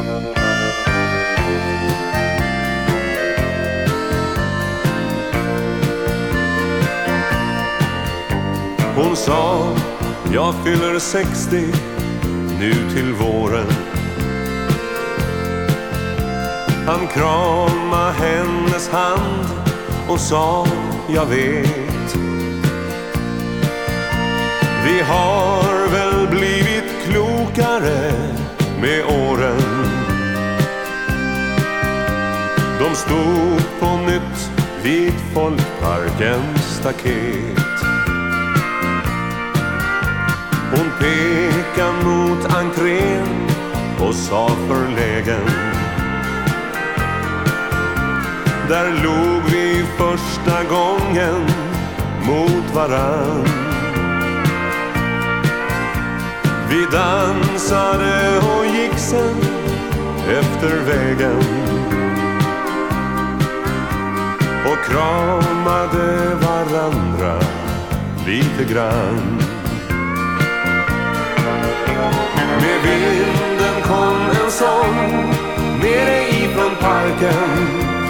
Hon sa, jag fyller 60 nu till våren. Han kramade hennes hand och sa, jag vet. Vi har väl blivit klokare med åren. De stod på nytt vid folkparkens staket. Hon pekade mot entrén och sa förlägen, där låg vi första gången mot varann. Vi dansade och gick sen efter vägen och kramade varandra lite grann. Med vinden kom en sång nere ifrån parken,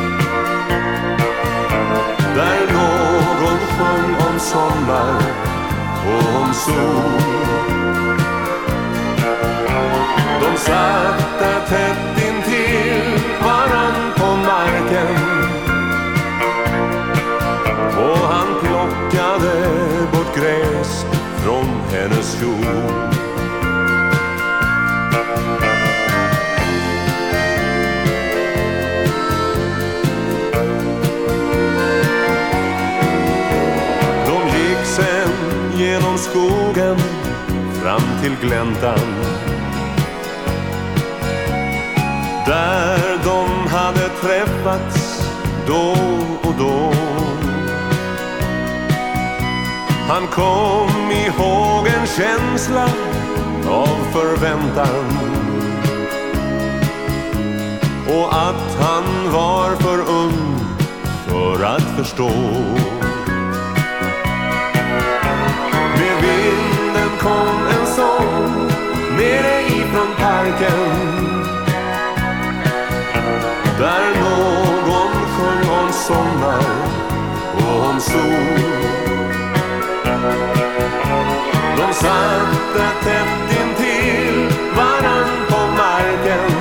där någon sjöng om sommar och om sol. De satt där tätt intill varann på marken, och han plockade bort gräs från hennes kjol. Genom skogen fram till gläntan, där de hade träffats då och då. Han kom ihåg en känsla av förväntan, och att han var för ung för att förstå. Med vinden kom en sång nere ifrån parken, där någon sjöng om sommar och om sol. De satt där tätt intill varann på marken,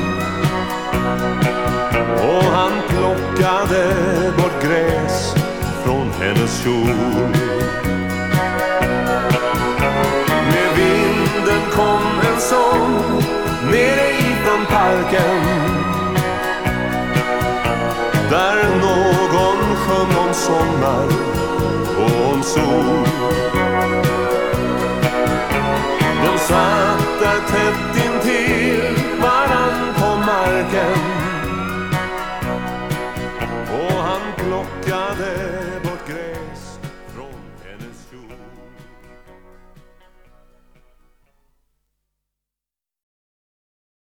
och han plockade bort gräs från hennes kjol. Med vinden kom en sång nere ifrån parken, där någon sjöng om sommar och om sol. De satt där tätt intill